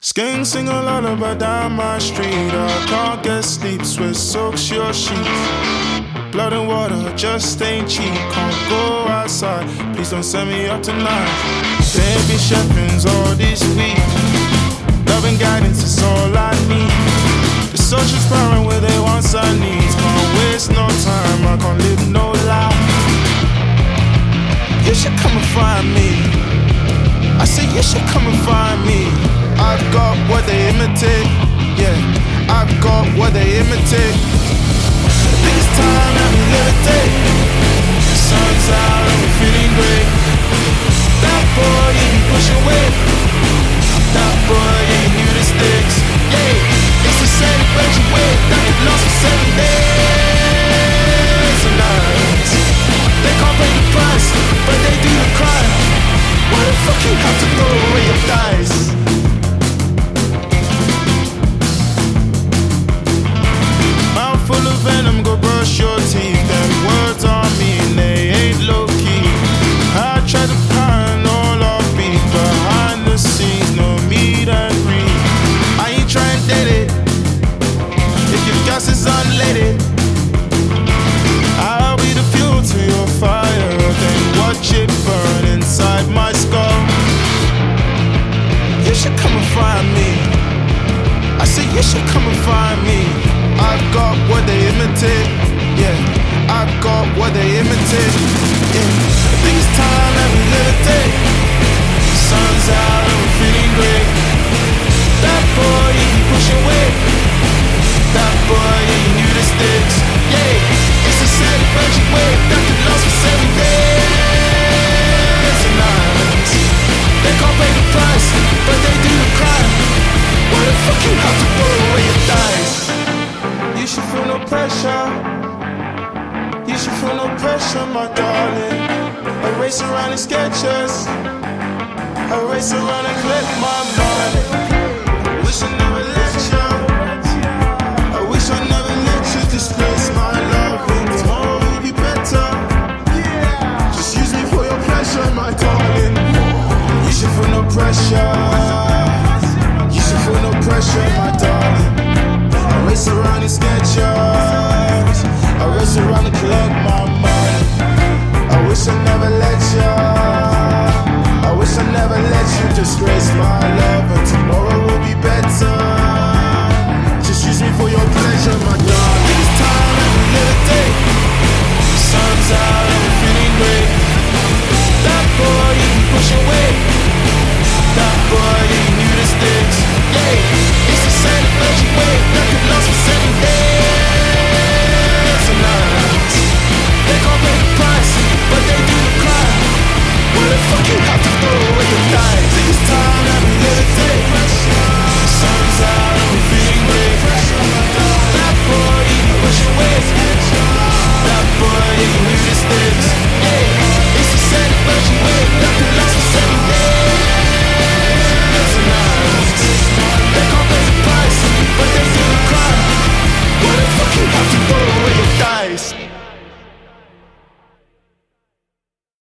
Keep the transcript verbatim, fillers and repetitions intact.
Skank sing a lullaby down my street. I can't get sleep, sweat soaks your sheets. Blood and water just ain't cheap. Can't go outside, please don't send me up tonight. Baby chefins all this week. Love and guidance is all I need. The so transparent with their wants and needs. Can't waste no time, I can't live no lie. You should come and find me. I say you should come and find me. I've got what they imitate, yeah. I've got what they imitate. I think it's time that we levitate. The sun's out and we're feeling great. That boy, yeah, he pushing weight. That boy, yeah, he knew the stakes. Yeah, it's a celebration weight that could last for seven days and nights. They can't pay the price, but they do the crime. Why the fuck you have to throw away your dice? Full of venom, go brush your teeth. Them words on me, they ain't low-key. I try to find all off beat. Behind the scenes, no meet and greet. I ain't trying to date it. If your gas is unleaded, I'll be the fuel to your fire. Then watch it burn inside my skull. You should come and find me. I say you should come and find me. I've got what they imitate, yeah. I've got what they imitate, yeah. I think it's time that we levitate. The sun's out and we're feeling great. That boy, yeah, he pushing weight. That boy, yeah, he knew the stakes, yeah. It's a celebration weight that could last for seven days and nights. They can't pay the price, but they do the crime. Why the fuck you have to throw away your dice? You should feel no pressure. You should feel no pressure, my darling. I race around in sketches. I race around and collect my money. Wish I never let you. I wish I never let you disgrace my love. And tomorrow will be better. Just use me for your pleasure, my darling. You should feel no pressure. You should feel no pressure, my darling. I race around in sketches. I race around and collect my money. I wish I never let you. I wish I never let you disgrace my life.